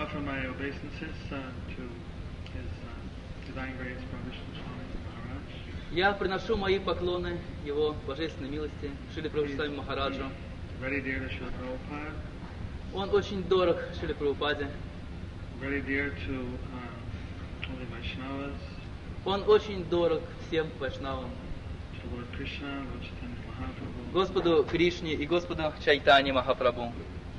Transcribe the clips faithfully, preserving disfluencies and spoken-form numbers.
offer my obeisances uh, to His uh, Divine Grace, Prabhu Vishnu Swami Maharaj. Я приношу мои поклоны Его Божественной милости, Шриле Прабхупаде Махараджу. Very dear to Srila Prabhupada. Он очень дорог Шриле Прабхупаде. Very dear to uh, all the Vaishnavas. Он очень дорог всем вайшнавам. To Lord Krishna, Lord Chaitanya Mahaprabhu. Господу Кришне и Господу Чайтанье Махапрабху.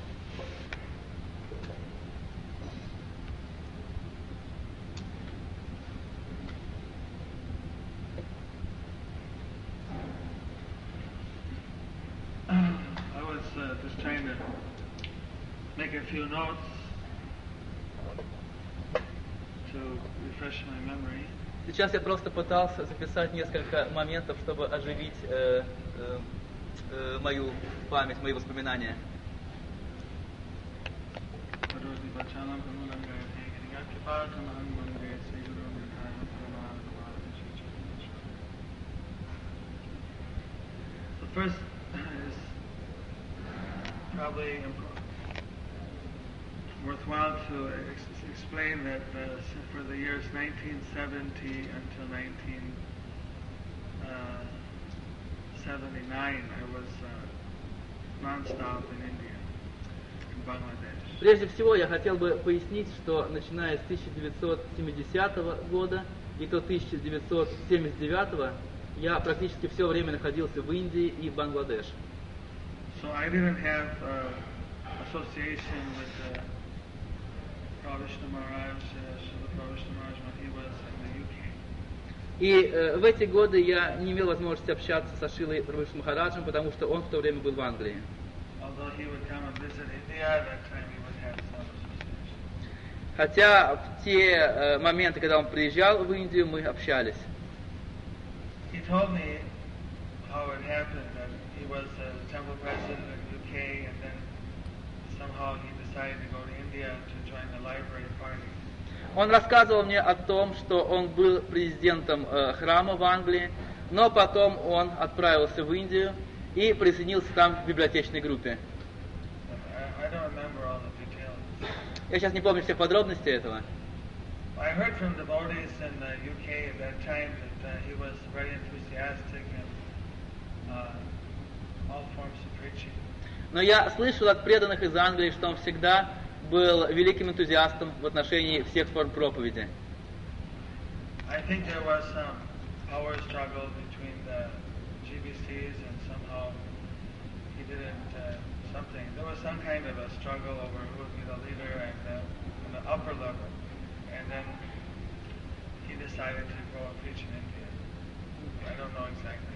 I was uh, just trying to make a few notes to refresh my memory. Сейчас я просто пытался записать несколько моментов, чтобы оживить э, э, э, мою память, мои воспоминания. The first is probably worthwhile to ex- explain that uh, for the years nineteen seventy until nineteen seventy-nine, I was uh, non-stop in India, in Bangladesh. Прежде всего, я хотел бы пояснить, что начиная с тысяча девятьсот семидесятого года и до тысяча девятьсот семьдесят девятого я практически все время находился в Индии и Бангладеш. So I didn't have uh, association with uh, Prabhu Vishnu Maharaj, uh, Srila Prabhu Vishnu Maharaj when he was in the U K. И э, в эти годы я не имел возможности общаться со Шрилой Прабхупадой Махараджем, потому что он в то время был в Англии. Although he would come and visit India, that time he would have some association. Хотя в те э, моменты, когда он приезжал в Индию, мы общались. He told me how it happened, that he was a temple president in the U K, and then somehow he decided to go to India to join the library party. Он рассказывал мне о том, что он был президентом э, храма в Англии, но потом он отправился в Индию и присоединился там к библиотечной группе. I, I don't remember all the details. Я сейчас не помню все подробности этого. I heard from devotees in the U K at that time that uh, he was very enthusiastic in uh, all forms of preaching. Но я слышал от преданных из Англии, что он всегда был великим энтузиастом в отношении всех форм проповеди. I think there was some power struggle between the G B Cs and somehow he didn't, uh, something, there was some kind of a struggle over who would be the leader and the, on the upper level. And then he decided to go and preach in India. I don't know exactly.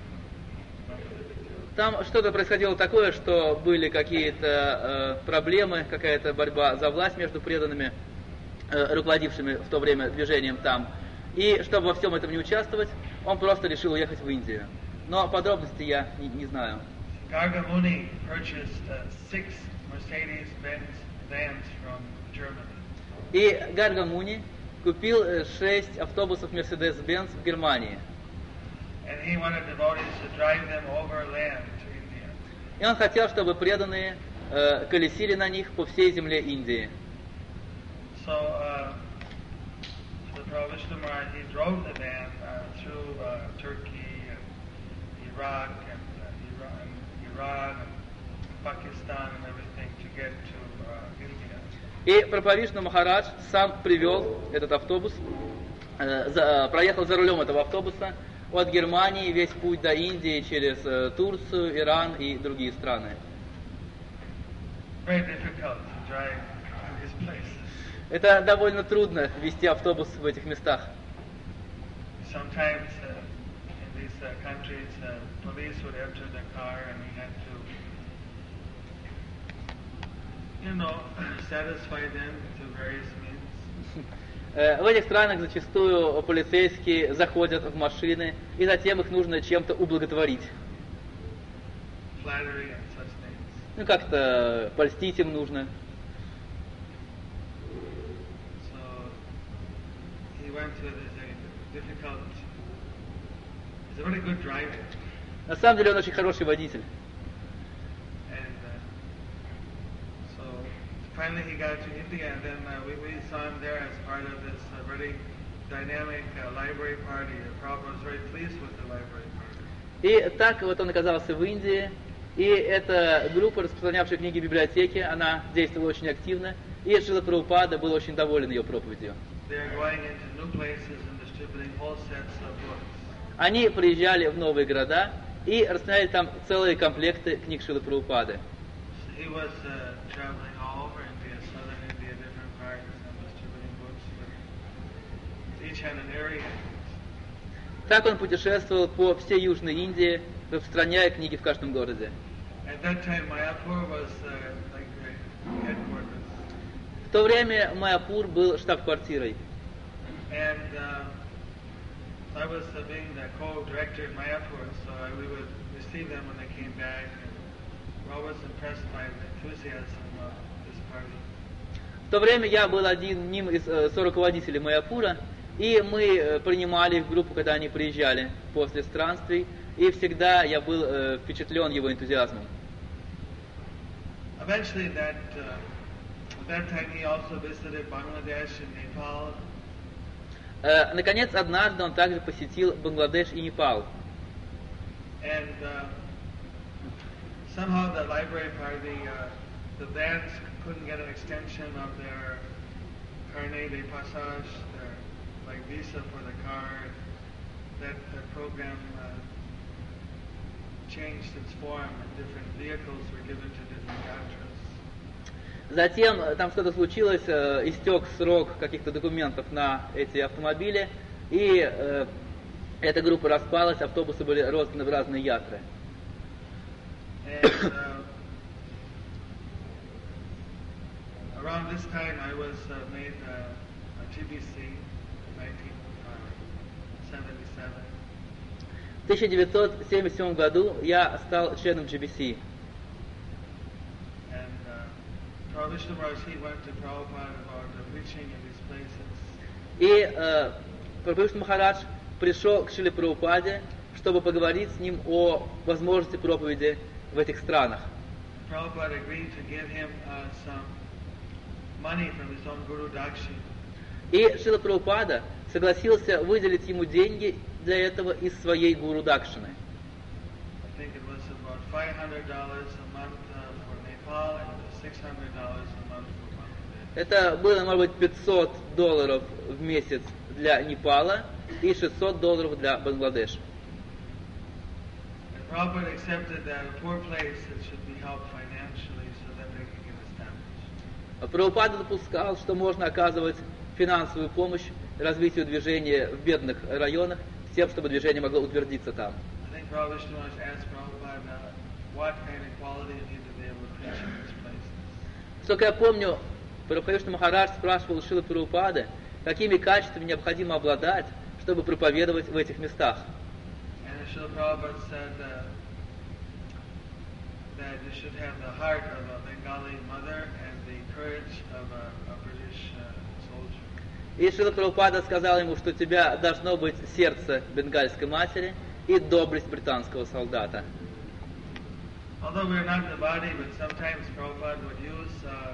Там что-то происходило такое, что были какие-то э, проблемы, какая-то борьба за власть между преданными, э, руководившими в то время движением там. И чтобы во всем этом не участвовать, он просто решил уехать в Индию. Но подробности я не, не знаю. Garga Muni purchased uh, six Mercedes-Benz vans from Germany. И Гарга Муни купил э, шесть автобусов Mercedes-Benz в Германии. And he wanted devotees to drive them overland to India. И он хотел, чтобы преданные э, колесили на них по всей земле Индии. So, uh, the Prabhu Vishnu Maharaj, he drove the van uh, through uh, Turkey and Iraq and uh, Iran, Iran and Pakistan and everything to get to uh, India. И Прабхавишну Махарадж сам привел этот автобус, э, за, проехал за рулем этого автобуса от Германии весь путь до Индии через э, Турцию, Иран и другие страны. Very difficult to drive to these places. Это довольно трудно вести автобус в этих местах. Sometimes uh, in these uh, countries, uh, police would enter the car and we had to, you know, satisfy them through various means. В этих странах зачастую полицейские заходят в машины, и затем их нужно чем-то ублаготворить. Flattery and such things. Ну, как-то польстить им нужно. So he went to this uh, difficult. He's a very good driver. На самом деле он очень хороший водитель. And uh, so finally he got to India, and then uh, we, we saw him there as part of this uh, very dynamic uh, library party. Prabhupada was very pleased with the library party. И так вот он оказался в Индии, и эта группа, распространявшая книги в библиотеке, она действовала очень активно, и Шрила Прабхупада был очень доволен ее проповедью. Они приезжали в новые города и распространяли там целые комплекты книг Шрилы Прабхупады. Так он путешествовал по всей Южной Индии, распространяя книги в каждом городе. В то время Майяпур был штаб-квартирой. В то время я был одним из э, соруководителей Майяпура, и мы э, принимали их в группу, когда они приезжали после странствий, и всегда я был э, впечатлен его энтузиазмом. Eventually that, uh, at that time he also visited Bangladesh and Nepal. Uh, наконец, однажды он также посетил Бангладеш и Непал. And uh, somehow the library party, uh, the bands couldn't get an extension of their carnet de passage, their like visa for the card. That the program uh, changed its form, and different vehicles were given to different yatras. Затем там что-то случилось, э, истек срок каких-то документов на эти автомобили, и э, эта группа распалась, автобусы были розданы в разные ятры. And, uh, around this time I was uh, made uh, a G B C in nineteen seventy-seven. В тысяча девятьсот семьдесят седьмом году я стал членом джи би си. И э, Прабхупада Махарадж пришел к Шриле Прабхупаде, чтобы поговорить с ним о возможности проповеди в этих странах. И Шрила Прабхупада согласился выделить ему деньги для этого из своей гуру Дакшины. Это было, может быть, пятьсот долларов в месяц для Непала и шестьсот долларов для Бангладеш. Прабхупада допускал, что можно оказывать финансовую помощь развитию движения в бедных районах, с тем, чтобы движение могло утвердиться там. Сколько я помню, Прабхупада Махарадж спрашивал Шрилы Прабхупады, какими качествами необходимо обладать, чтобы проповедовать в этих местах. И Шрила Прабхупада сказал ему, что у тебя должно быть сердце бенгальской матери и доблесть британского солдата. Although we're not the body, but sometimes Prabhupada would use uh,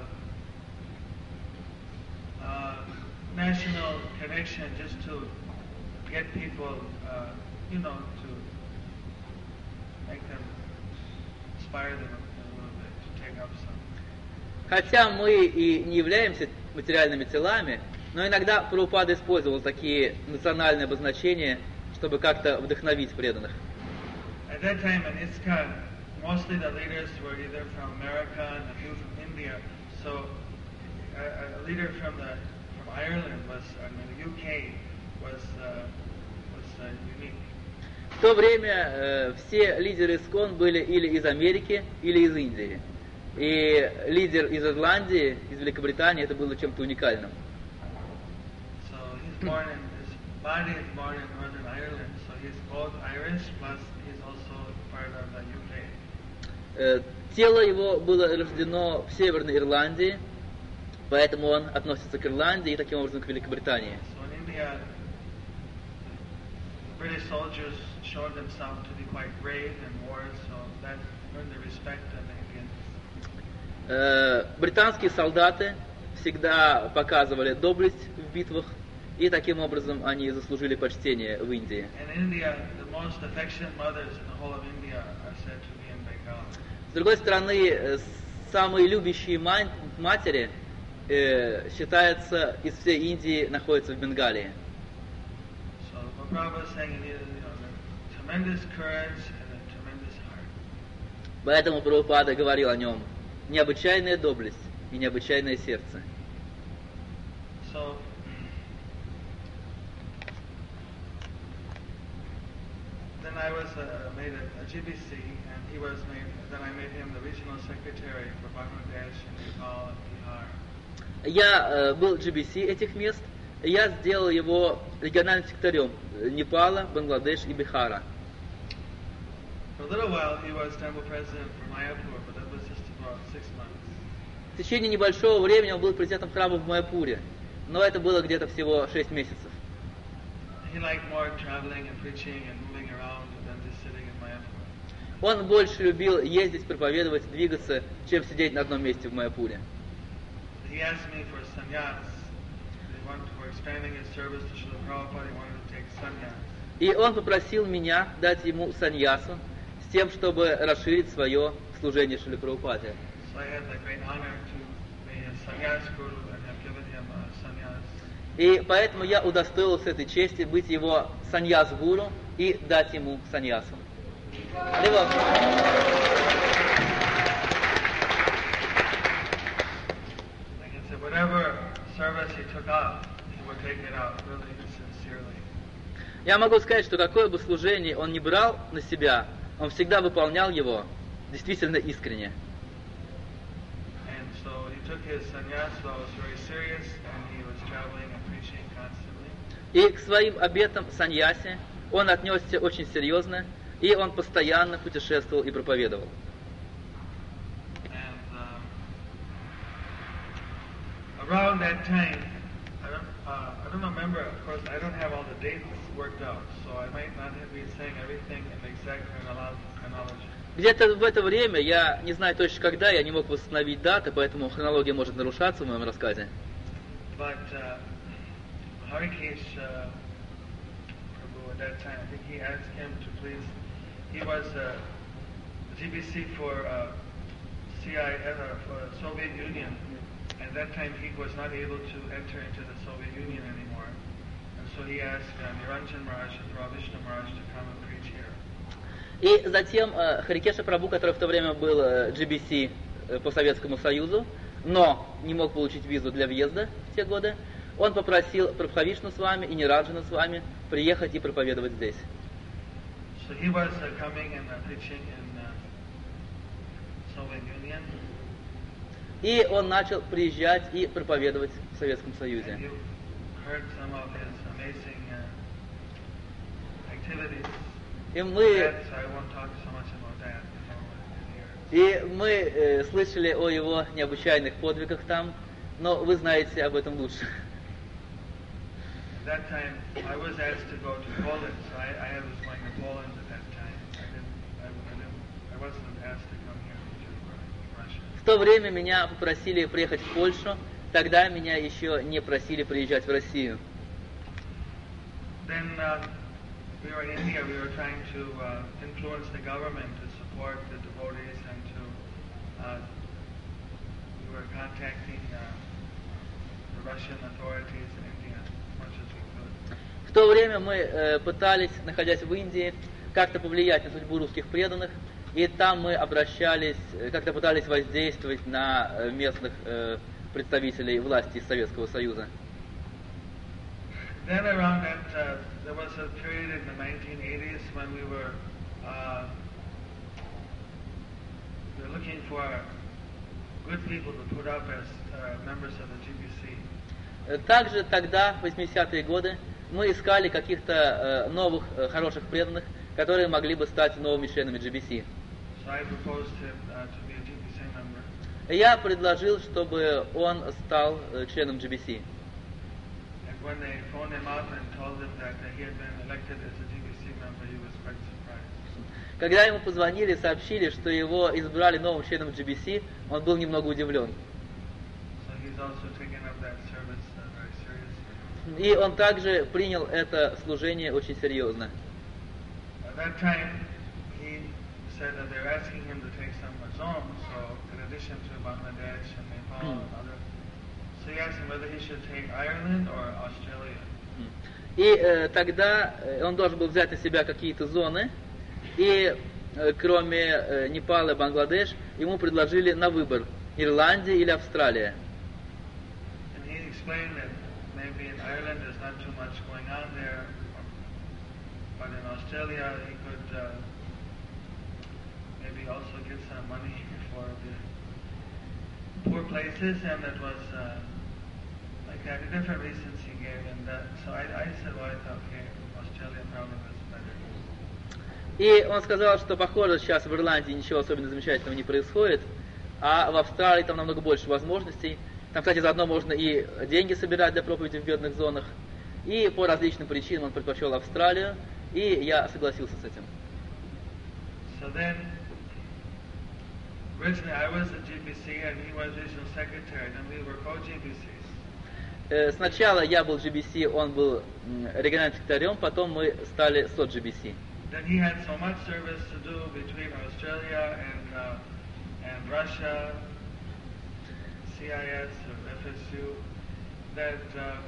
uh, national connection just to get people, uh, you know, to make them, inspire them a little bit to take up some. Хотя мы и не являемся материальными телами, но иногда Прабхупада использовал такие национальные обозначения, чтобы как-то вдохновить преданных. At that time in ISKCON, mostly the leaders were either from America and a few from India. So a, a leader from the from Ireland was, I mean, the U K was uh, was uh, unique. В то время э, все лидеры ИСККОН были или из Америки, или из Индии. И лидер из Ирландии, из Великобритании, это было чем-то уникальным. So he's born in his body is born in Northern Ireland, so he's both Irish plus he's also part of the U K. Тело его было рождено в Северной Ирландии, поэтому он относится к Ирландии и таким образом к Великобритании. So in India, the British soldiers showed themselves to be quite brave in wars, so that earned the respect of the Indians. Э, британские солдаты всегда показывали доблесть в битвах, и таким образом они заслужили почтение в Индии. С другой стороны, самые любящие матери, э, считается, из всей Индии находятся в Бенгалии. Поэтому Прабхупада говорил о нем: необычайная доблесть и необычайное сердце. So, then I was uh, made a, a G B C, and he was made. Then I made him the regional secretary for Bangladesh and Nepal and Bihar. Я э, был джи би си этих мест. Я сделал его региональным секретарем Непала, Бангладеш и Бихара. For a little while, he was temple president for Mayapur, but that was just about six months. В течение небольшого времени он был президентом храма в Майяпуре, но это было где-то всего шесть месяцев. He liked more traveling and preaching and moving around than just sitting in Mayapur. Он больше любил ездить, проповедовать, двигаться, чем сидеть на одном месте в Майяпуре. He asked me for sannyas. He wanted for expanding his service to Srila Prabhupada. He wanted to take sannyas. И он попросил меня дать ему саньясу с тем, чтобы расширить свое служение Шриле Прабхупаде. So I had the great honor to be a sannyas guru and have given him a sannyas. И поэтому я удостоился этой чести быть его саньяс-гуру и дать ему саньясу. Либо... Whatever service he took up, he would take it out really sincerely. Я могу сказать, что какое бы служение он ни брал на себя, он всегда выполнял его действительно искренне. And so he took his sannyas vows very serious, and he was traveling and preaching constantly. И к своим обетам саньяси он отнесся очень серьезно, и он постоянно путешествовал и проповедовал. Around that time, I don't, uh, I don't remember, of course, I don't have all the dates worked out, so I might not be saying everything in the exact chronology. Где-то в это время, я не знаю точно когда, я не мог восстановить даты, поэтому хронология может нарушаться в моем рассказе. But uh, Harikesh uh, Prabhu at that time, I think he asked him to please, he was uh, G B C for uh, C I, uh, for Soviet Union. At that time, he was not able to enter into the Soviet Union anymore, and so he asked uh, Niranjan Maharaj and Ravishnu Maharaj to come and preach here. И затем э, Харикеша Прабху, который в то время был э, джи би си э, по Советскому Союзу, но не мог получить визу для въезда в те годы, он попросил Прабхавишну с вами и Ниранджана с вами приехать и проповедовать здесь. So he was uh, coming and uh, preaching in uh, Soviet Union. И он начал приезжать и проповедовать в Советском Союзе. И мы, и мы э, слышали о его необычайных подвигах там, но вы знаете об этом лучше. В то время меня попросили приехать в Польшу, тогда меня еще не просили приезжать в Россию. Then, uh, we were in India, we were trying to uh, influence the government to support the devotees and to, uh, we were contacting uh, the Russian authorities in India as much as we could. В то время мы э, пытались, находясь в Индии, как-то повлиять на судьбу русских преданных, и там мы обращались, как-то пытались воздействовать на местных э, представителей власти из Советского Союза. Then around that, uh, there was a period in the nineteen eighties when we were, uh, we were looking for good people to put up as uh, members of the G B C. Также тогда, в восьмидесятые годы, мы искали каких-то э, новых, э, хороших преданных, которые могли бы стать новыми членами джи би си. So I proposed him uh, to be a G B C member. Я предложил, чтобы он стал э, членом джи би си. When they phoned him up and told him that he had been elected as a G B C member, he was quite surprised. Когда ему позвонили, сообщили, что его избрали новым членом джи би си, он был немного удивлен. So he's also taken up that service uh, very seriously. И он также принял это служение очень серьезно. At that time, he said that they're asking him to take some azom, so in addition to Bangladesh and Nepal and other, so he asked him whether he should take Ireland or Australia. И э, тогда он должен был взять на себя какие-то зоны, и э, кроме э, Непала и Бангладеш, ему предложили на выбор Ирландия или Австралия. And he explained that maybe in Ireland there's not too much going on there, but in Australia he could uh, maybe also get some money for the poor places, and it was uh, like that. Different reasons he gave, and that. So I, I said, well, I thought, okay, Australia probably was better. И он сказал, что похоже, сейчас в Ирландии ничего особенно замечательного не происходит, а в Австралии там намного больше возможностей. Там, кстати, заодно можно и деньги собирать для проповеди в бедных зонах. И по различным причинам он предпочел Австралию, и я согласился с этим. So then, originally I was the джи би си and he was regional secretary, and we were co-джи би сис. Э, Сначала я был джи би си, он был м, региональным секретарем, потом мы стали со-джи би си. Then he had so much service to do between Australia and uh, and Russia, C I S or F S U, that uh,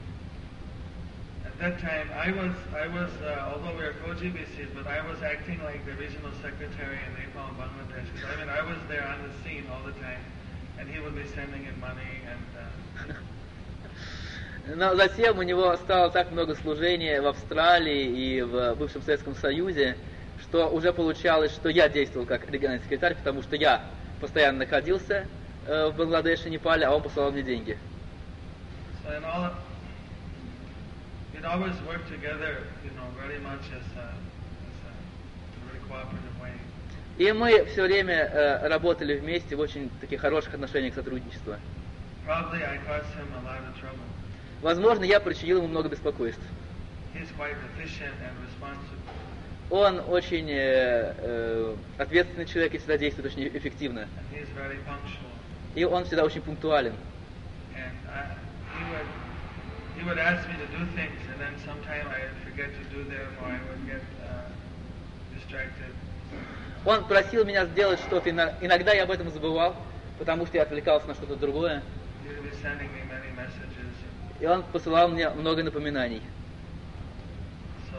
at that time I was I was uh, although we were co-джи би сис, but I was acting like the regional secretary in Nepal and Bangladesh. I mean, I was there on the scene all the time, and he would be sending in money and. Uh, Но затем у него стало так много служения в Австралии и в бывшем Советском Союзе, что уже получалось, что я действовал как региональный секретарь, потому что я постоянно находился э, в Бангладеше и Непале, а он посылал мне деньги. So in all, we'd always work together, you know, very much as a, as a very cooperative way. И мы все время э, работали вместе в очень таких хороших отношениях сотрудничества. Probably I caused him a lot of trouble. Возможно, я причинил ему много беспокойств. He's quite efficient and responsible. Он очень э, э, ответственный человек и всегда действует очень эффективно. And he's very punctual. И он всегда очень пунктуален. And I, he would he would ask me to do things, and then sometime I would forget to do them, or I would get uh, distracted. Он просил меня сделать что-то, иногда я об этом забывал, потому что я отвлекался на что-то другое. He would be sending me many messages. И он посылал мне много напоминаний. So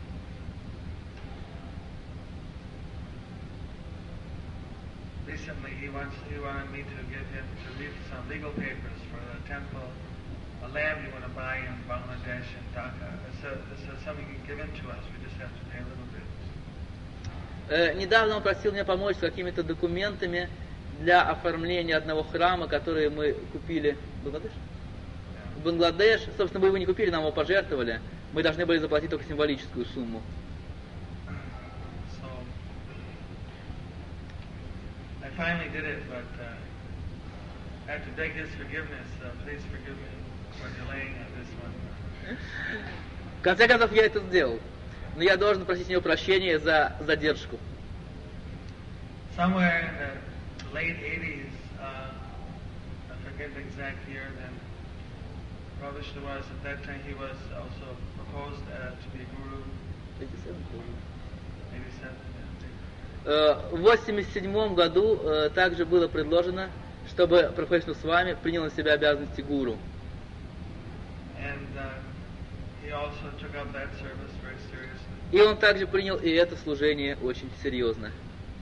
recently he wants he wanted me to give him to read some legal papers for the temple, a land we want to buy in Bangladesh and Dhaka. It's, a, it's a, something given to us. We just have to pay a little bit. Э, недавно он просил меня помочь с какими-то документами для оформления одного храма, который мы купили в Бангладеш. В Бангладеш, собственно, мы его не купили, нам его пожертвовали. Мы должны были заплатить только символическую сумму. So I finally did it, but uh, I have to beg his forgiveness. Uh, please forgive me for delaying on this one. В конце концов, я это сделал. Но я должен просить у него прощения за задержку. Somewhere in the late eighties, uh, I forget the exact year, then Prabhupada was, at that time he was also proposed uh, to be guru. eighty-seven, yeah. В восемьдесят седьмом году э, также было предложено, чтобы Прабхупада с вами принял на себя обязанности гуру. And uh, he also took up that service very seriously. И он также принял и это служение очень серьезно.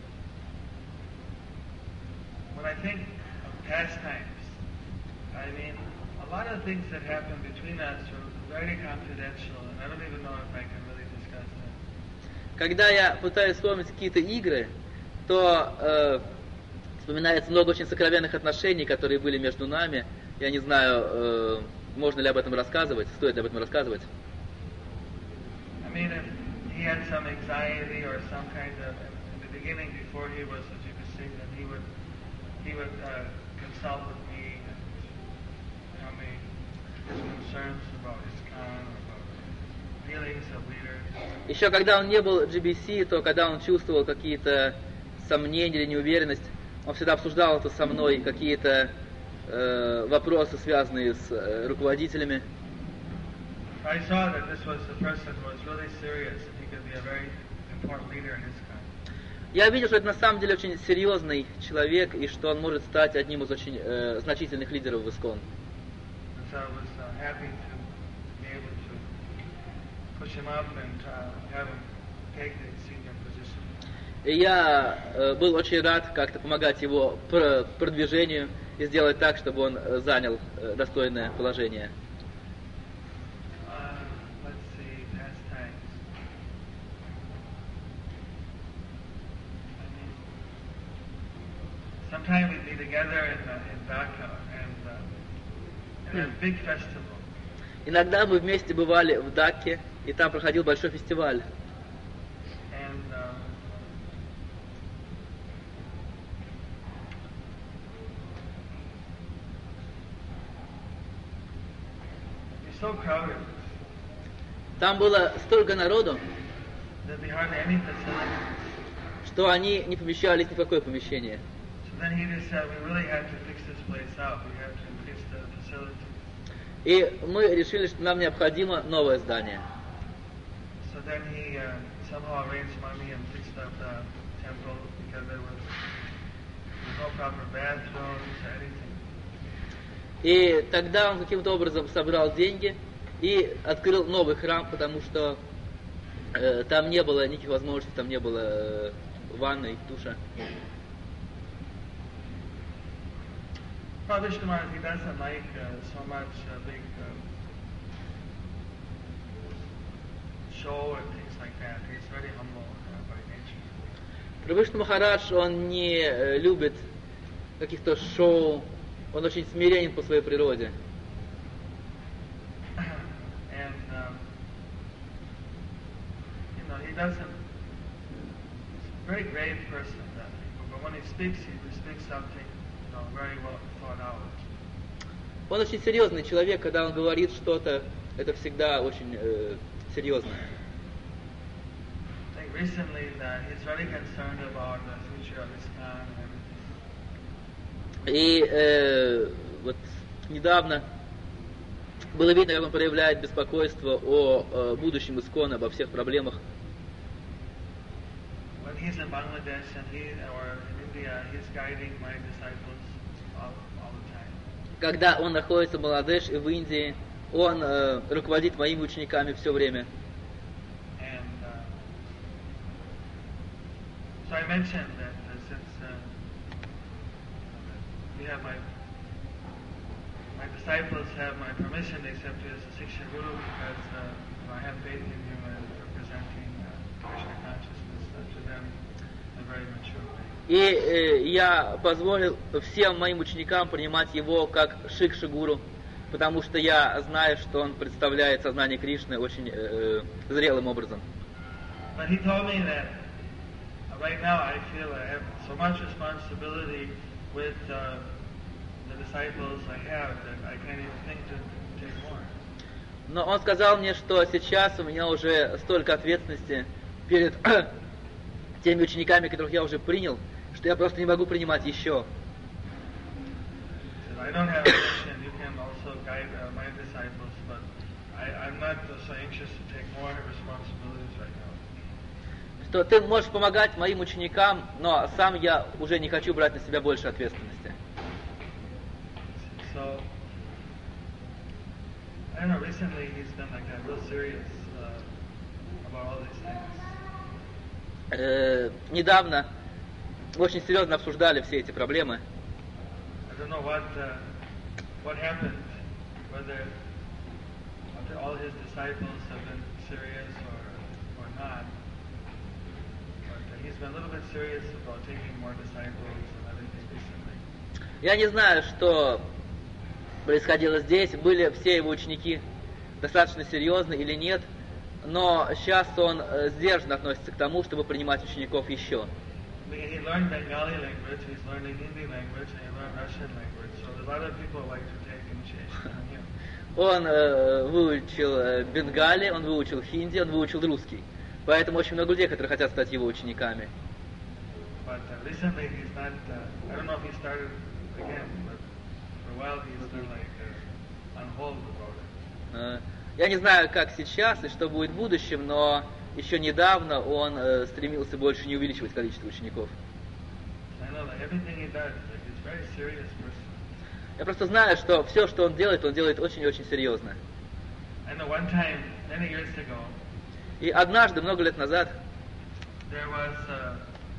When I think of past times, I mean, a lot of things that happen between us are very confidential, and I don't even know if I can really discuss that. Когда я пытаюсь вспомнить какие-то игры, то э, вспоминается много очень сокровенных отношений, которые были между нами. Я не знаю, э, можно ли об этом рассказывать, стоит ли об этом рассказывать. I mean, if he had some anxiety or some kind of, in the beginning before he was a G B C, then he would he would uh, consult with me and tell me his concerns about his con, about feelings of leaders. Еще когда он не был джи би си, то когда он чувствовал какие-то сомнения или неуверенность, он всегда обсуждал это со мной, какие-то э, вопросы, связанные с э, руководителями. I saw that this was a person who was really serious and he could be a very important leader in his country. Я видел, что это на самом деле очень серьезный человек, и что он может стать одним из очень э, значительных лидеров в Искон. And so I was uh, happy to be able to push him up and uh, have him take the senior position. И я э, был очень рад как-то помогать его пр- продвижению и сделать так, чтобы он э, занял э, достойное положение. Uh, let's see, pastimes. I mean, sometime we'd be together in, uh, in Dhaka and, uh, and a big festival. Иногда мы вместе бывали в Дакке, и там проходил большой фестиваль. And um, it's so crowded. Там было столько народу, There'd be hardly any facilities. что они не помещались ни в какое помещение. So then he just said, we really have to fix this place up. We have to fix the facility. И мы решили, что нам необходимо новое здание. So then he uh, somehow arranged money and fixed up the temple because there was, there was no proper bathrooms or anything. И тогда он каким-то образом собрал деньги и открыл новый храм, потому что э, там не было никаких возможностей, там не было э, ванной, душа. Prabhupada Vishnu Maharaj, he doesn't like uh, so much uh, big uh, show and things like that. He's very humble uh, by nature. Прабхупада Махарадж, он не э, любит каких-то шоу, он очень смиренен по своей природе. And, um, you know, he doesn't, he's a very grave person, that people, but when he speaks, he speaks something, you know, very well thought out. Он очень серьезный человек, когда он говорит что-то, это всегда очень э, серьезно. I think recently that he's very concerned about the future of ISKCON and everything. И э, вот недавно было видно, как он проявляет беспокойство о э, будущем Искона, обо всех проблемах. When he's in Bangladesh and he, or in India, he's guiding my disciples all, all the time. Когда он находится в Бангладеш и в Индии, он э, руководит моими учениками все время. And uh, so I mentioned that uh, since uh, we have my my disciples have my permission to accept you as a Siksha Guru because uh, I have faith in you and representing uh, Krishna consciousness uh, to them in a very mature way. И э, я позволил всем моим ученикам принимать его как Шикша-гуру, потому что я знаю, что он представляет сознание Кришны очень э, зрелым образом. But he told me that uh, right now I feel I have so much responsibility with uh, the disciples I have that I can't even think to take more. Но он сказал мне, что сейчас у меня уже столько ответственности перед теми учениками, которых я уже принял, что я просто не могу принимать еще. So I don't have a mission. You can also guide uh, my disciples, but I, I'm not uh, so anxious to take more responsibilities right now. Что ты можешь помогать моим ученикам, но сам я уже не хочу брать на себя больше ответственности. So I don't know. Recently, he's been like that, real serious uh, about all these things. Э, недавно очень серьезно обсуждали все эти проблемы. I don't know what uh, what happened, whether all his disciples have been serious or or not. But uh, he's been a little bit serious about taking more disciples and everything recently. Я не знаю, что происходило здесь, были все его ученики достаточно серьезны или нет, но сейчас он э, сдержанно относится к тому, чтобы принимать учеников еще. I mean, he learned Bengali language, he's learning Hindi language, and he learned Russian language. So a lot of people like to take initiation from him. Он э, выучил э, бенгали, он выучил хинди, он выучил русский. Поэтому очень много людей, которые хотят стать его учениками. But uh, recently he's not, uh, I don't know if he started again, but for a while he's been like uh, on hold about it. Э, Я не знаю, как сейчас и что будет в будущем, но еще недавно он э, стремился больше не увеличивать количество учеников. I know that everything he does, like he's a very serious person. Я просто знаю, что все, что он делает, он делает очень-очень серьезно. I know one time, many years ago, И однажды, много лет назад, there was uh,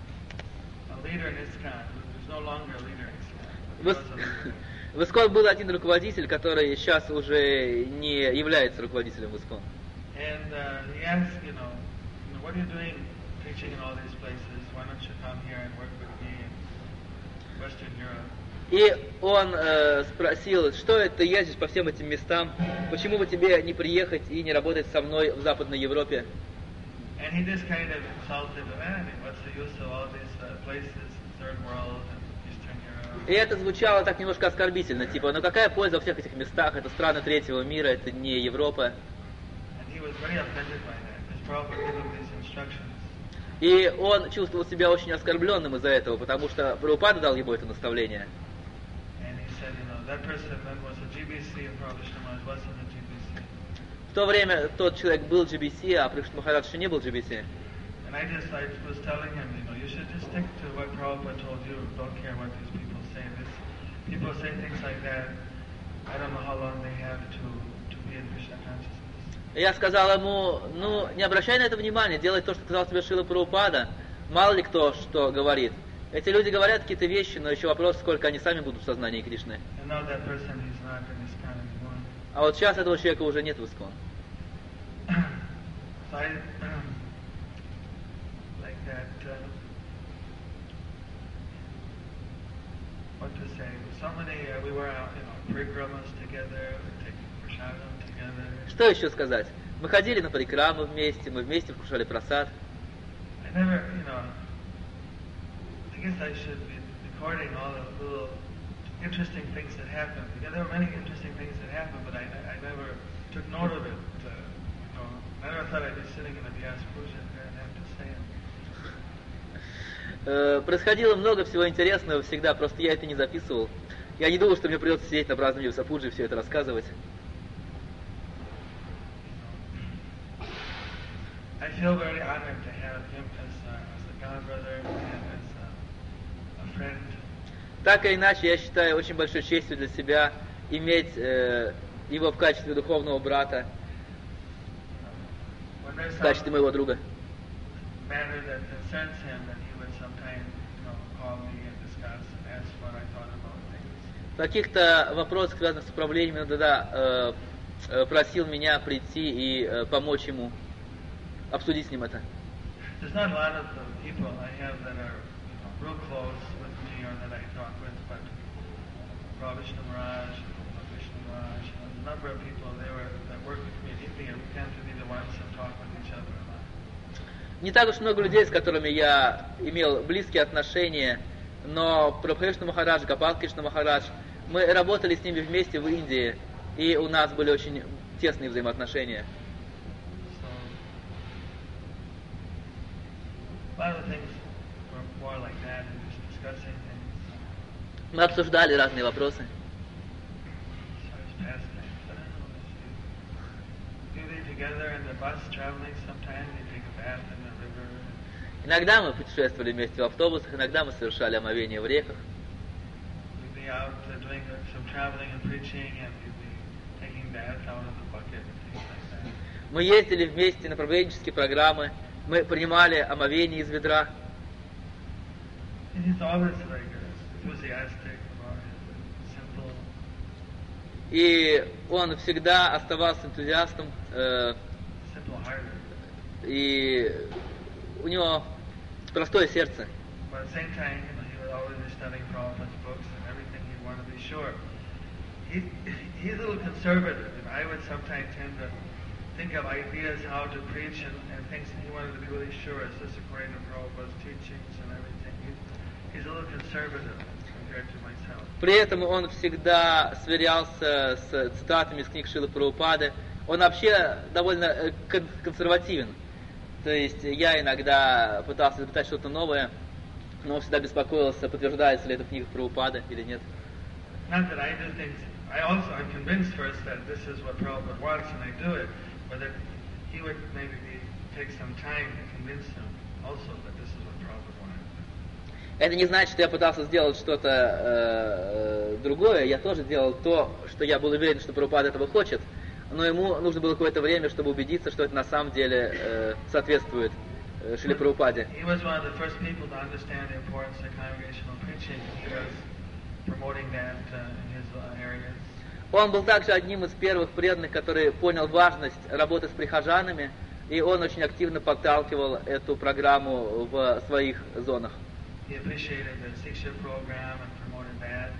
a leader in ISKCON. There's no longer a leader in ISKCON. в, There Ис- was a leader. в Искон был один руководитель, который сейчас уже не является руководителем в Искон. And uh, he asked, you know, you know, what are you doing preaching in all these places? Why don't you come here and work with me in Western Europe? И он э, спросил, что это ты ездишь по всем этим местам, почему бы тебе не приехать и не работать со мной в Западной Европе? And he just kind of insulted, I mean, what's the use of all these uh, places, third world and Eastern Europe? И это звучало так немножко оскорбительно, типа, ну какая польза во всех этих местах, это страны третьего мира, это не Европа. And he was very offended by that. His Prabhupada gave him these instructions. И он чувствовал себя очень оскорбленным из-за этого, потому что Прабхупада дал ему это наставление. And he said, you know, that person then was a G B C and Prabhupada Maharaj wasn't a G B C. В то время тот человек был джи би си, а Пришна Махарадж еще не был джи би си. And I just, I was telling him, you know, you should just stick to what Prabhupada told you. Don't care what these people say. This, people say things like that. I don't know how long they have to, to be in Krishna consciousness. И я сказал ему, ну, не обращай на это внимания, делай то, что сказал тебе Шрила Прабхупада. Мало ли кто что говорит. Эти люди говорят какие-то вещи, но еще вопрос, сколько они сами будут в сознании Кришны. And now that person, he's not in this kind anymore. А вот сейчас этого человека уже нет в Искон. So I, like that, uh, what to say, so many, uh, we were out, you know, parikramas together, we taking prasadam together. Что еще сказать? Мы ходили на парикрамы вместе, мы вместе вкушали прасад. I never, you know, I guess I should be recording all the little interesting things that happened. Because there were many interesting things that happened, but I, I never took note of it. Uh, you know, I never thought I'd be sitting in a Vyas Puja there and have to say it. Э, Происходило много всего интересного всегда, просто я это не записывал. Я не думал, что мне придется сидеть на праздновании в Сапуджи и все это рассказывать. I feel very honored to have him as, uh, as a godbrother and as uh, a friend. Так или иначе, я считаю очень большой честью для себя иметь э, его в качестве духовного брата, When there's в some качестве моего друга. matter that concerns him, that he would sometimes, you know, call me and discuss and ask what I thought about things. В каких-то вопросах, связанных с управлением, он тогда э, э, просил меня прийти и э, помочь ему, обсудить с ним это. There's not a lot of the people I have that are, you know, real close with me or that I talk with, but Prabhupada Maharaj, Krishna Maharaj, you know, a number of people they were that work with me deeply and we tend to be the ones that talk with each other a lot. Не так уж много людей, с которыми я имел близкие отношения, но Прабхупада Махарадж, Гопал Кришна Махарадж, мы работали с ними вместе в Индии, и у нас были очень тесные взаимоотношения. So, a lot of things were more like that and just discussing things. Мы обсуждали разные вопросы. As far as past things, I don't know. Do they together in the bus traveling sometimes? They take a bath in the river. Иногда мы путешествовали вместе в автобусах, иногда мы совершали омовение в реках. We'd be out uh, doing uh, some traveling and preaching, and we'd be taking baths out of the bucket and things like that. Мы ездили вместе на проповеднические программы, мы принимали омовение из ведра. And he's always like uh, enthusiastic about it, simple. И он всегда оставался энтузиастом, э, simple-hearted. и у него простое сердце. But at the same time, you know, he was always studying Prabhupada's books and everything. He wanted to be sure. He, he's a little conservative, and I would sometimes tend to think of ideas how to preach and, and things. And he wanted to be really sure. Is this according to Prabhupada's teachings and everything? He's, he's a little conservative. compared to myself. При этом он всегда сверялся с цитатами из книг Шрилы Прабхупады. Он вообще довольно э, кон- консервативен. То есть я иногда пытался изобретать что-то новое, но он всегда беспокоился, подтверждается ли это в книгах Прабхупады или нет. Not that I do things. I also I'm convinced first that this is what Prabhupada wants, and I do it. But that he would maybe be, take some time to convince him also that this is what Prabhupada wanted. Это не значит, что я пытался сделать что-то э, другое. Я тоже делал то, что я был уверен, что Прабхупада этого хочет. Но ему нужно было какое-то время, чтобы убедиться, что это на самом деле э, соответствует э, Шриле Прабхупаде. He was one of the first people to understand the importance of congregational preaching. He was promoting that uh, in his uh, areas. Он был также одним из первых преданных, который понял важность работы с прихожанами, и он очень активно подталкивал эту программу в своих зонах. He appreciated the Siksha program and promoted that.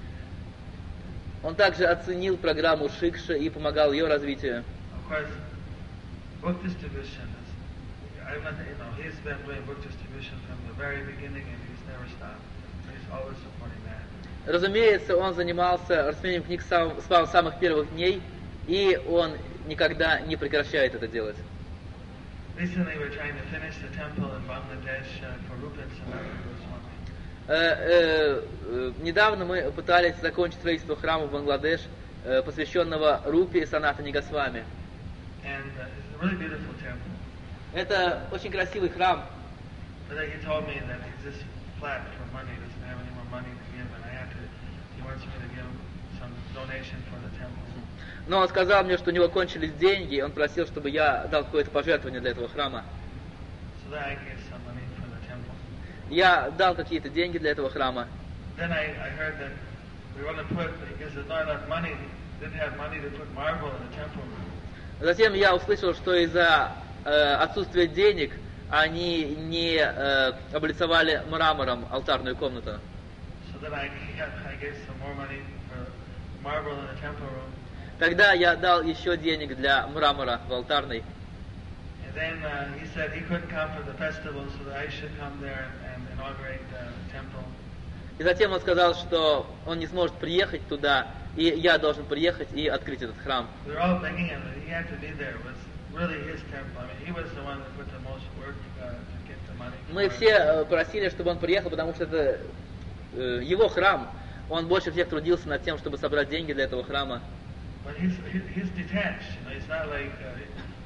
Он также оценил программу Шикши и помогал ее развитию. Of course, book distribution is, I'm not, you know, he's been doing book distribution from the very beginning and he's never stopped. He's always supporting that. Разумеется, он занимался распространением книг с сам- с самых первых дней, и он никогда не прекращает это делать. Recently we're trying to finish the temple in Bangladesh uh, for Rupa Sanatana Goswami. Э, э, э, недавно мы пытались закончить строительство храма в Бангладеш, э, посвященного Рупе и Санатане Госвами. And uh, it's a really beautiful temple. Это очень красивый храм. But then he told me that he's just flat for money, doesn't have any more money to give, and I have to, he wants me to give him some donation for the temple. Но он сказал мне, что у него кончились деньги, и он просил, чтобы я дал какое-то пожертвование для этого храма. So then I gave some money for the temple. Я дал какие-то деньги для этого храма. Then I, I heard that we want to put, because there's not enough money, didn't have money to put marble in the temple room. Затем я услышал, что из-за э, отсутствия денег они не э, облицовали мрамором алтарную комнату. So then I, I gave some more money for marble in the temple room. Тогда я дал еще денег для мрамора в алтарной. And then uh, he said he couldn't come for the festival, so that I should come there and, and inaugurate the temple. И затем он сказал, что он не сможет приехать туда, и я должен приехать и открыть этот храм. We were all begging him that he had to be there. It was really his temple. I mean, he was the one that put the most work uh, to get the money. Мы for it. все э, просили, чтобы он приехал, потому что это э, его храм. Он больше всех трудился над тем, чтобы собрать деньги для этого храма. But he's he- he's detached. You know, he's not like uh,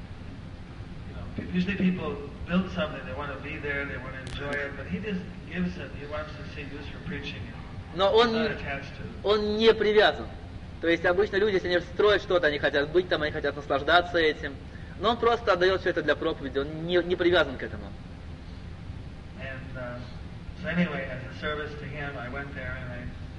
you know. Usually people build something, they want to be there, they want to enjoy it, but he just gives it. He wants to see use for preaching. Но He's он not не, attached to it. он не привязан. То есть обычно люди, если они строят что-то, они хотят быть там, они хотят наслаждаться этим. Но он просто отдает все это для проповеди, он не, не привязан к этому. And uh, so anyway, as a service to him, I went there and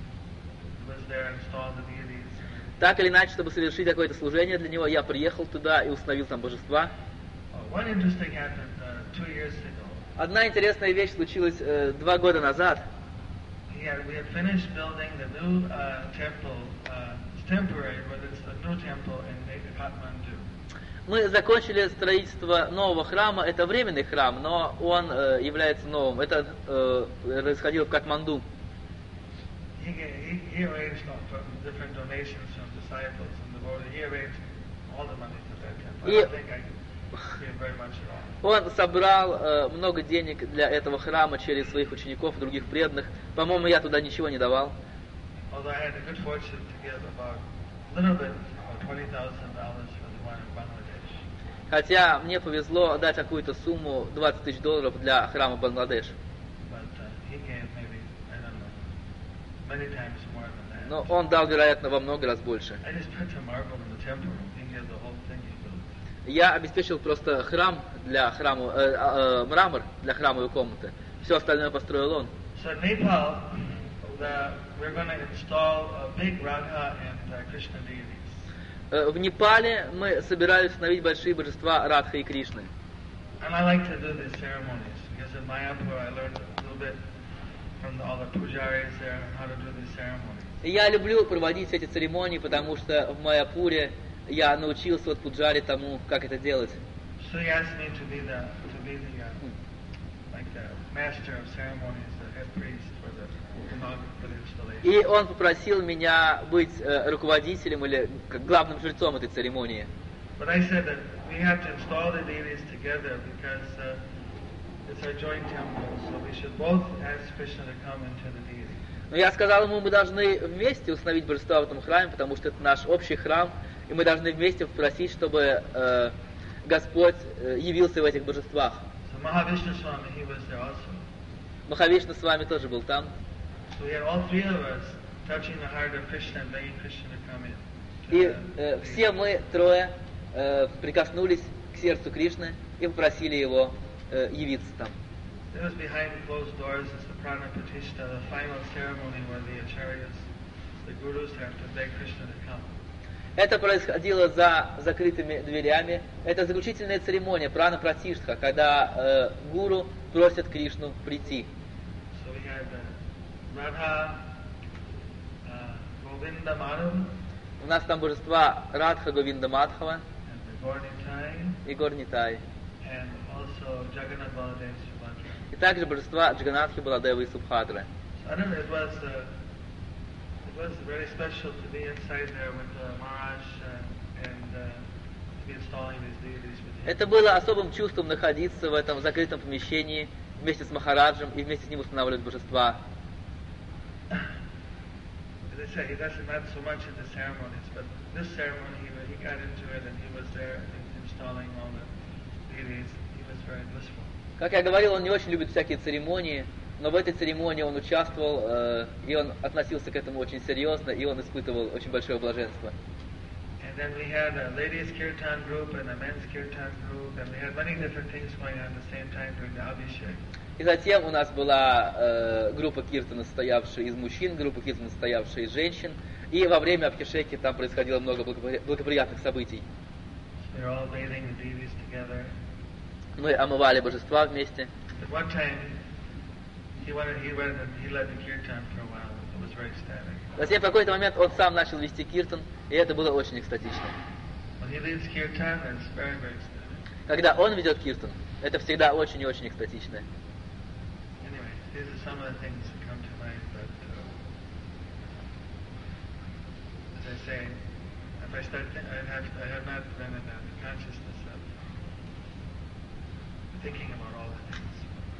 I was there and installed the deities. Так или иначе, чтобы совершить какое-то служение для него, я приехал туда и установил там божества. Oh, one interesting happened uh, two years ago. Одна интересная вещь случилась э, два года назад. He had, we had finished building the new uh, temple. Uh, it's temporary, but it's the new temple in Kathmandu. Мы закончили строительство нового храма. Это временный храм, но он э, является новым. Это э, происходило в Катманду. He, ga- he, he arranged all for different donations from disciples and devotees. He arranged all the money to that temple. I Yeah. don't think I gave very much at all. Он собрал э, много денег для этого храма через своих учеников и других преданных. По-моему, я туда ничего не давал. Although I had the good fortune to give about a little bit, about twenty thousand dollars for the one in Bangladesh. Хотя мне повезло дать какую-то сумму двадцать тысяч долларов для храма Бангладеш. But uh, he gave maybe, I don't know, many times more than that. Но он дал, вероятно, во много раз больше. I just put the marble in the temple room. He gave the whole thing he built. Я обеспечил просто храм для храма, э, э, мрамор для храмовой комнаты. Все остальное построил он. So in Nepal, the, we're going to install a big Radha and uh, Krishna deities. Э, В Непале мы собирались установить большие божества Радха и Кришны. And I like to do these ceremonies because in Mayapur I learned a little bit from all the pujaris there how to do these ceremonies. И я люблю проводить эти церемонии, потому что в Майяпуре я научился от пуджари тому, как это делать. So he asked me to be the to be the uh, like the master of ceremonies, the head priest for the inaugural for the installation. И он попросил меня быть э, руководителем или как главным жрецом этой церемонии. But I said that we have to install the deities together because uh, it's our joint temple, so we should both ask Krishna to come into the deity. Но я сказал ему, мы должны вместе установить божества в этом храме, потому что это наш общий храм, и мы должны вместе попросить, чтобы э, Господь э, явился в этих божествах. So Mahavishnu Swami, he was there also. Махавишна с вами тоже был там. So we had all three of us touching the heart of Krishna and begging Krishna to come in. И э, все мы трое э, прикоснулись к сердцу Кришны и попросили его э, явиться там. It was behind closed doors. It's the Prana Pratishtha, the final ceremony where the acharyas, the gurus, have to beg Krishna to come. Это происходило за закрытыми дверями. Это заключительная церемония прана пратиштха, когда э, гуру просят Кришну прийти. So we had uh, Radha, uh, Govinda Madhav, У нас там божества Радха Говинда Мадхава and the Gornitai, и Горнитай. and also Jagannath Baladev Subhadra. И также божества Джаганатхи, Баладевы и Субхадры. So I don't know, it was uh, it was very special to be inside there with uh, Maharaj uh, and uh, to be installing these deities with him. Это было особым чувством находиться в этом закрытом помещении вместе с Махараджем и вместе с ним устанавливать божества. As I say, he doesn't not so much in the ceremonies, but this ceremony he, he got into it and he was there installing all the deities. He was very blissful. Как я говорил, он не очень любит всякие церемонии, но в этой церемонии он участвовал, э, и он относился к этому очень серьезно, и он испытывал очень большое блаженство. And then we had a ladies' kirtan group and a men's kirtan group, and we had many different things going on at the same time during the Abhishek. И затем у нас была э, группа киртана, состоявшая из мужчин, группа киртана, состоявшая из женщин, и во время Абхишеки там происходило много благопри- благоприятных событий. So we were all bathing the deities together. Мы омывали божества вместе. At one time, he went, he went and he led the kirtan for a while. It was very ecstatic. Затем в какой-то момент он сам начал вести киртан, и это было очень экстатично. When he leads kirtan, it's very, very ecstatic. Когда он ведет киртан, это всегда очень и очень экстатично. Anyway, these are some of the things that come to mind, but uh, as I say, if I start, th- I have, I have not been in the consciousness of thinking about all the things.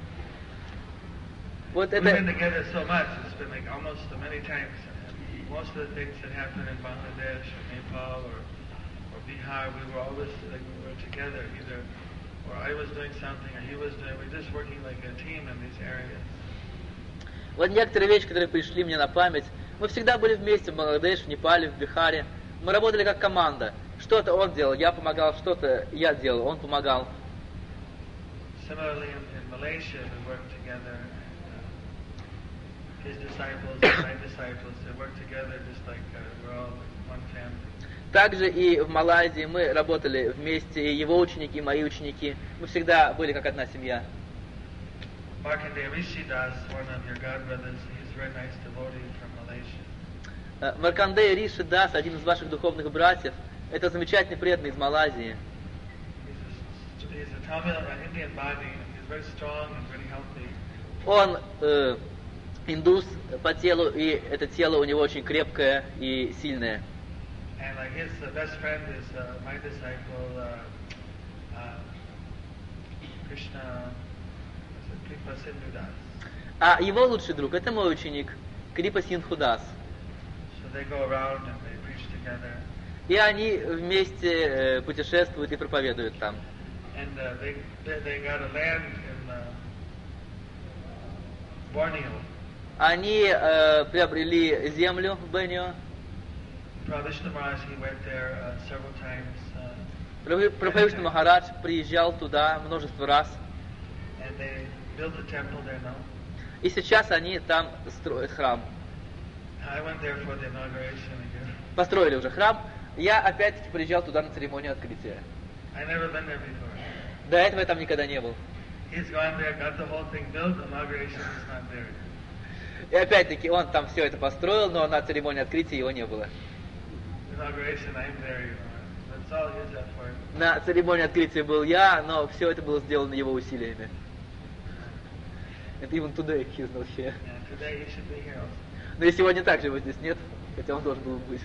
Вот We've been это, together so much, it's been like almost so many times. Most of the things that happen in Bangladesh or Nepal or, or Bihar, we were always like we were together, either or I was doing something or he was doing, we were just working like a team in these areas. вот некоторые вещи, которые пришли мне на память, мы всегда были вместе в Бангладеше, в Непале, в Бихаре. Мы работали как команда. Что-то он делал, я помогал, что-то я делал, он помогал. Similarly, in, in Malaysia, we worked together. And, uh, his disciples and my disciples, they worked together just like uh, we're all one family. Также и в Малайзии мы работали вместе, и его ученики, и мои ученики. Мы всегда были как одна семья. Markandeya Rishidas, one of your godbrothers, he's a very nice devotee from Malaysia. Э, Маркандея Риши Дас, один из ваших духовных братьев, это замечательный преданный из Малайзии. He's a, he's a Tamil, an Indian body, and he's very strong and very healthy. Он э, индус по телу, и это тело у него очень крепкое и сильное. And like his uh, best friend is uh, my disciple, uh, uh, Krishna, is it Kripa Sindhudas. А его лучший друг, это мой ученик, Крипа Синдхудас. So they go around and they preach together. И они вместе э, путешествуют и проповедуют там. And uh, they, they they got a land in uh, Borneo. Они э, приобрели землю в Беннио. Pravishnu Maharaj, he went there uh, several times. Uh, Прабхавишну Махарадж приезжал туда множество раз. and they built a temple there now. И сейчас они там строят храм. I went there for the inauguration again. Построили уже храм. Я опять-таки приезжал туда на церемонию открытия. I never been there before. До этого я там никогда не был. He's gone there, got the whole thing built, the inauguration is not there. И опять-таки он там все это построил, но на церемонии открытия его не было. Inauguration, I'm there, you know. That's all his effort. На церемонии открытия был я, но все это было сделано его усилиями. And even today he's not here. And today he should be here also. Но и сегодня также его здесь нет, хотя он должен был быть.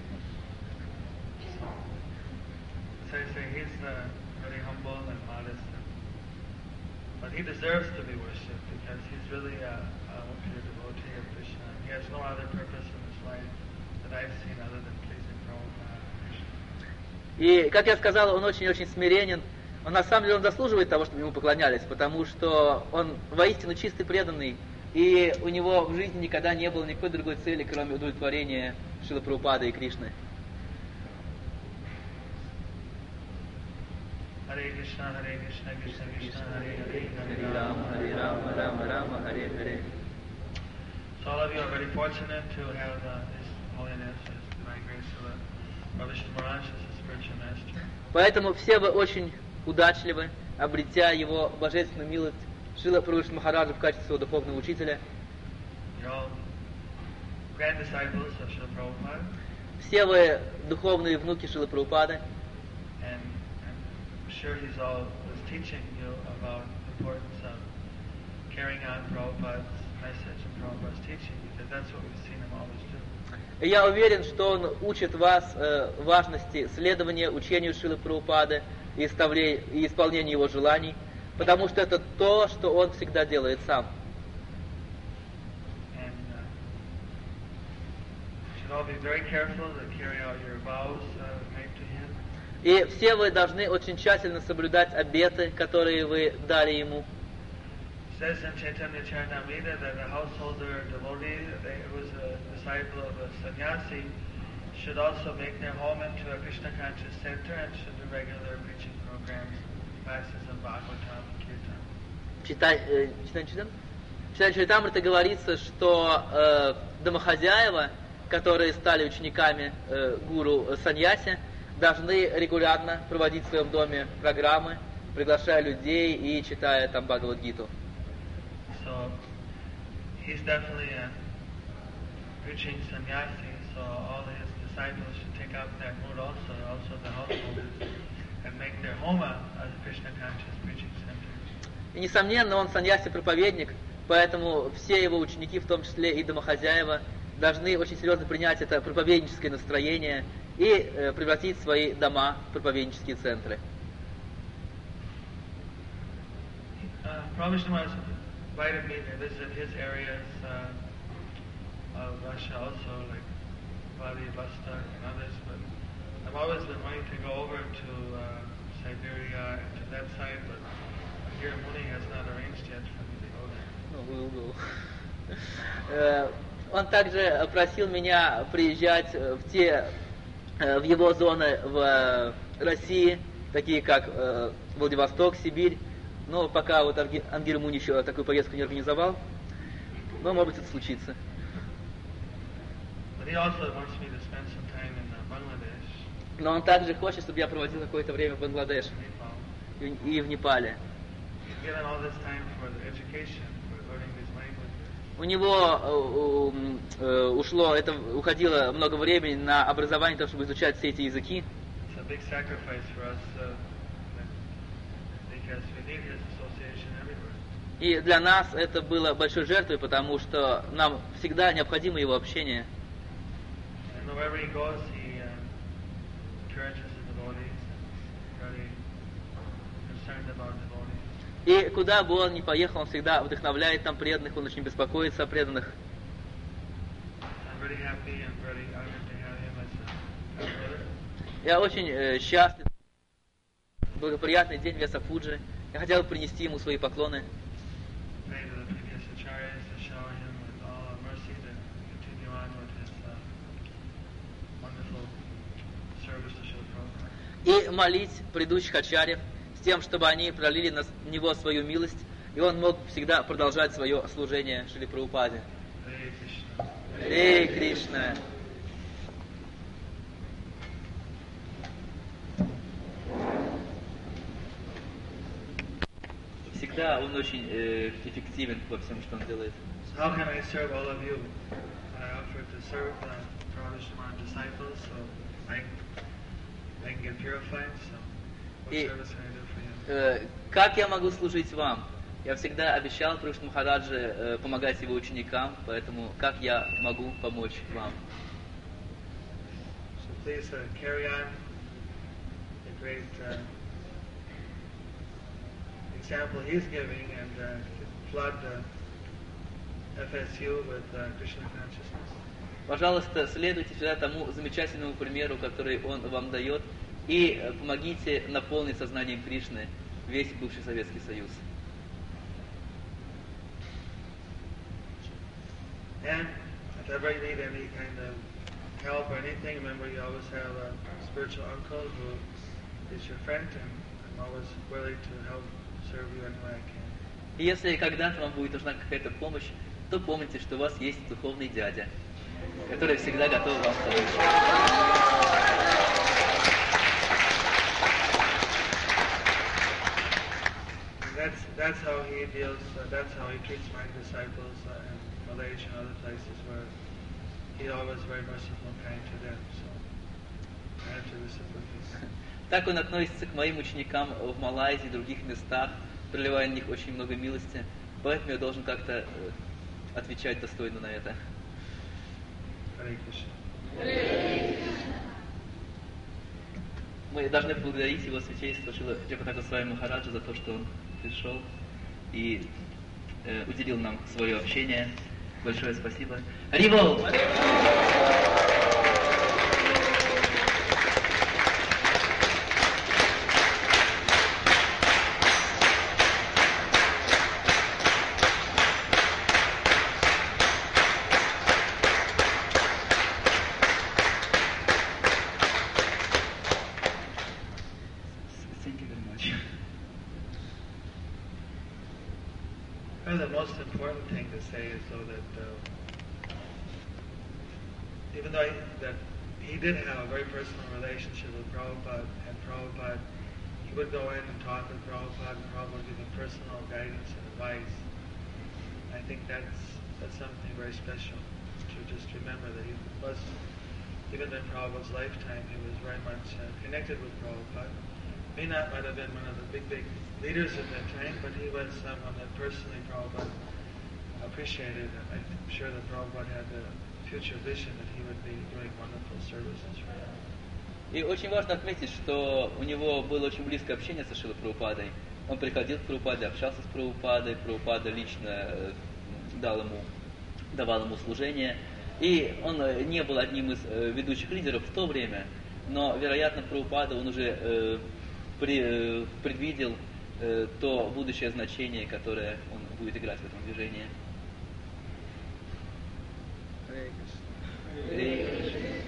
So I say he's uh, very humble and modest, but he deserves to be worshipped because he's really a, a pure devotee of Krishna. He has no other purpose in his life that I've seen other than pleasing Prabhupada. И, как я сказал, он очень-очень смиренен. Он на самом деле он заслуживает того, чтобы ему поклонялись, потому что он воистину чистый преданный, и у него в жизни никогда не было никакой другой цели, кроме удовлетворения Шрилы Прабхупады и Кришны. Hare Krishna, Hare Krishna, Krishna Krishna, Hare Hare, Hare Rama, Hare Rama, Rama Rama, Hare Hare. So all of you are very fortunate to have uh, His Holiness, His Divine Grace, uh, Rabbi Vishnu Maharaj as a spiritual master. Поэтому все вы очень удачливы, обретя его божественную милость Шрила Прабхупады Махараджа в качестве своего духовного учителя. You're all grand disciples of Srila Prabhupada, Все вы духовные внуки Шрилы Прабхупады. and I'm sure he's all was teaching you about the importance of carrying on Prabhupada's message and Prabhupada's teaching, because that's what we've seen him always do. И я уверен, что он учит вас э, важности следования учению Шрилы Прабхупады и, ставле- и исполнению его желаний, потому что это то, что он всегда делает сам. And uh, you should all be very careful to carry out your vows uh, made to him. И все вы должны очень тщательно соблюдать обеты, которые вы дали ему. It says in Chaitanya Charitamrita that a householder devotee, they, who is a disciple of a sannyasi, should also make their home into a Krishna conscious center and should do regular preaching programs, classes of Bhagavatam and Kirtan. Читай, э, читай, читай. Читай Чаритамрита говорится, что э, домохозяева, которые стали учениками э, гуру э, саньяси, должны регулярно проводить в своем доме программы, приглашая людей и читая там Бхагавад-гиту. So he's definitely a preaching sannyasi, so all his disciples should take up that mood also, also the householders, and make their homa as a Krishna conscious preaching center. И, несомненно, он саньяси-проповедник, поэтому все его ученики, в том числе и домохозяева, должны очень серьезно принять это проповедническое настроение и э, превратить свои дома в проповеднические центры. Uh, Prabhupada Vishnu Maharaj invited me to visit his areas uh, of Russia also, like Vladivostok and others, but I've always been wanting to go over to uh, Siberia and to that side, but here Muni has not arranged yet for me to go there. Ну, был, был. Э, Он также просил меня приезжать в те, э, в его зоны в э, России, такие как э, Владивосток, Сибирь. Но пока вот Анги- Ангель Муни еще такую поездку не организовал. Но, может быть, это случится. But he also wants me to spend some time in uh, Bangladesh, Но он также хочет, чтобы я проводил какое-то время в Бангладеше Nepal. и, и в Непале. He's given all this time for the education, for learning these languages. У него э, э, ушло, это уходило много времени на образование, того, чтобы изучать все эти языки. It's a big sacrifice for us uh, because we need his association everywhere. И для нас это было большой жертвой, потому что нам всегда необходимо его общение. And wherever he goes, he uh, encourages the devotees, very concerned about devotees. И куда бы он ни поехал, он всегда вдохновляет там преданных, он очень беспокоится о преданных. I'm very happy and very honored to have him as a as a brother. Я очень э, счастлив. Благоприятный день Веса Фуджи. Я хотел бы принести ему свои поклоны. Pray to the previous acharyas to shower him with all mercy to continue on with his uh, wonderful service to Srila Prabhupada. И молить предыдущих ачарьев с тем, чтобы они пролили на него свою милость, и он мог всегда продолжать свое служение Шриле Прабхупаде. Hare Krishna. Эй, Кришна! Всегда он очень э, эффективен во всем, что он делает. So how can I serve all of you? I offer to serve the Prabhupada Vishnu disciples, so I, I can get purified. So what И- service can I do for you? Э, как я могу служить вам? Я всегда обещал Кришна Махараджи э, помогать его ученикам, поэтому как я могу помочь вам? So please uh, carry on the great uh, example he's giving and uh, flood the F S U with uh, Krishna consciousness. Пожалуйста, следуйте всегда тому замечательному примеру, который он вам дает, и э, помогите наполнить сознанием Кришны весь бывший Советский Союз. And if ever you need any kind of help or anything, remember you always have a spiritual uncle who is your friend, and I'm always willing to help serve you any way I can. И если когда-то вам будет нужна какая-то помощь, то помните, что у вас есть духовный дядя, который всегда готов вам помочь. That's that's how he deals. Uh, that's how he treats my disciples uh, in Malaysia and other places where he always very merciful and kind to them. So I have to reciprocate. Так он относится к моим ученикам в Малайзии и других местах, проливая на них очень много милости. Поэтому я должен как-то э, отвечать достойно на это. Hare Krishna. Мы должны поблагодарить его святейство Шрила Джагатака Свами Махараджа за то, что он пришел и э, уделил нам свое общение. Большое спасибо. Харивол! The most important thing to say is though that uh, even though he, that he did have a very personal relationship with Prabhupada, and Prabhupada, he would go in and talk with Prabhupada, and Prabhupada would give him personal guidance and advice. I think that's that's something very special to just remember that he was, even in Prabhupada's lifetime, he was very much uh, connected with Prabhupada. May not might have been one of the big, big leaders at that time, but he was someone that personally Prabhupada appreciated, and I'm sure that Prabhupada had a future vision that he would be doing wonderful services for him. И очень важно отметить, что у него было очень близкое общение со Шрилой Прабхупадой. Он приходил к Прабхупаде, общался с Прабхупадой, Прабхупада лично дал ему, давал ему служение. И он не был одним из ведущих лидеров в то время, но, вероятно, Прабхупада, он уже э, при, э, предвидел э, то будущее значение, которое он будет играть в этом движении. Hare Krishna.